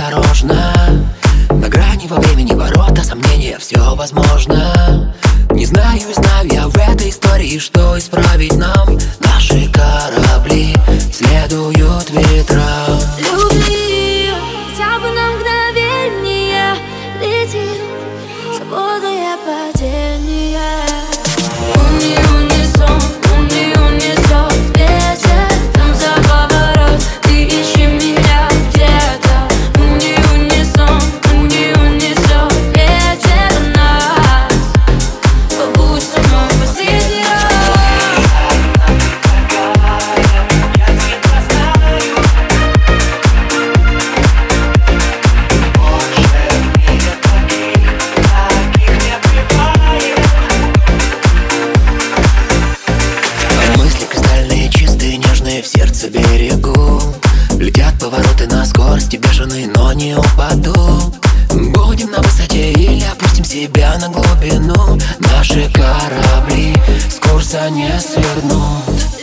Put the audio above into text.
осторожно. На грани во времени ворота сомнения, все возможно. Не знаю и знаю я в этой истории, что исправить нам. Наши корабли следуют ветрам. Люби, хотя бы на мгновение лети, свободное падение. Унисон, унесет ветер, там за поворот, ты ищи меня где-то. Унисон, унесет ветер нас, побудь со мной последний раз. Мысли кристальные, чистые, нежные, в сердце берегу. Летят повороты на скорости бешеные, но не упаду. Будем на высоте или опустим себя на глубину. Наши корабли с курса не свернут.